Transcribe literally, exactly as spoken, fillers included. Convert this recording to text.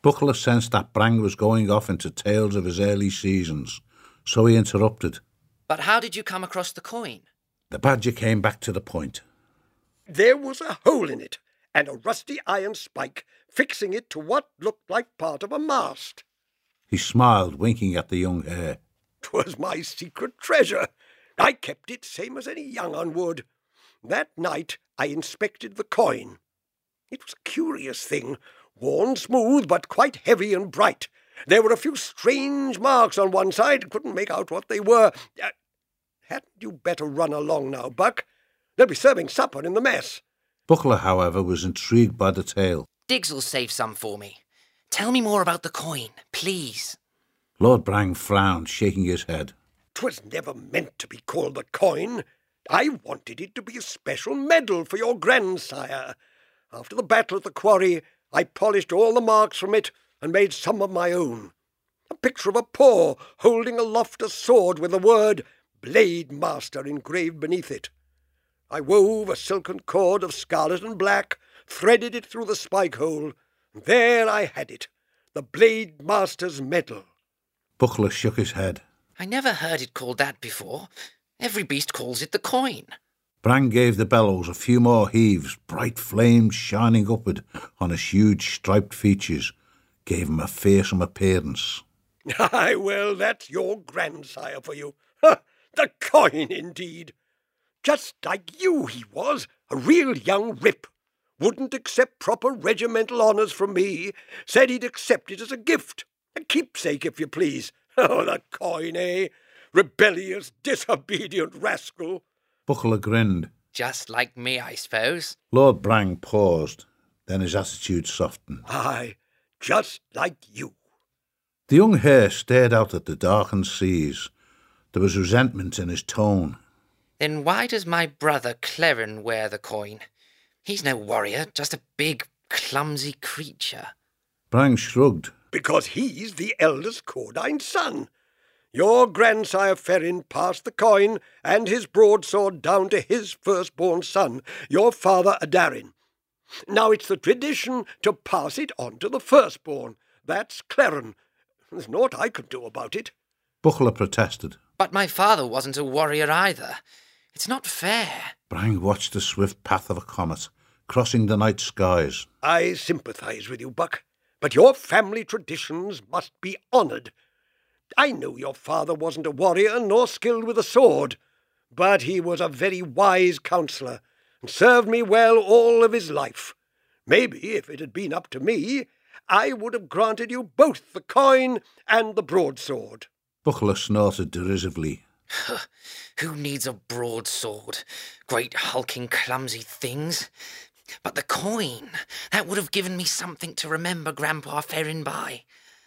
Buckler sensed that Brang was going off into tales of his early seasons, so he interrupted. But how did you come across the coin? The Badger came back to the point. There was a hole in it, and a rusty iron spike fixing it to what looked like part of a mast. He smiled, winking at the young hare. 'Twas my secret treasure. I kept it same as any young un would. That night I inspected the coin. It was a curious thing, worn smooth but quite heavy and bright. There were a few strange marks on one side, couldn't make out what they were. Uh, hadn't you better run along now, Buck? They'll be serving supper in the mess. Buckler, however, was intrigued by the tale. Diggs'll save some for me. Tell me more about the coin, please. Lord Brang frowned, shaking his head. 'Twas never meant to be called the coin. I wanted it to be a special medal for your grandsire. After the battle at the quarry, I polished all the marks from it and made some of my own. A picture of a paw holding aloft a sword with the word Blade Master engraved beneath it. I wove a silken cord of scarlet and black, threaded it through the spike hole, and there I had it, the Blade Master's medal. Buckler shook his head. I never heard it called that before. Every beast calls it the coin. Brang gave the bellows a few more heaves, bright flames shining upward on his huge striped features, gave him a fearsome appearance. Aye, well, that's your grandsire for you. Ha! The coin, indeed. Just like you he was, a real young rip. Wouldn't accept proper regimental honours from me. Said he'd accept it as a gift. A keepsake, if you please. Oh, the coin, eh? Rebellious, disobedient rascal. Buckler grinned. Just like me, I suppose. Lord Brang paused, then his attitude softened. Aye, just like you. The young hare stared out at the darkened seas. There was resentment in his tone. Then why does my brother Cleren wear the coin? He's no warrior, just a big, clumsy creature. Brang shrugged. Because he's the eldest Cordine's son. Your grandsire Ferrin passed the coin and his broadsword down to his firstborn son, your father Adarin. Now it's the tradition to pass it on to the firstborn. That's Cleren. There's naught I could do about it. Buckler protested. But my father wasn't a warrior either. It's not fair. Brang watched the swift path of a comet, crossing the night skies. I sympathise with you, Buck, but your family traditions must be honoured. I know your father wasn't a warrior nor skilled with a sword, but he was a very wise counsellor and served me well all of his life. Maybe, if it had been up to me, I would have granted you both the coin and the broadsword. Buckler snorted derisively. Who needs a broadsword? Great hulking clumsy things. But the coin, that would have given me something to remember Grandpa Ferrin by.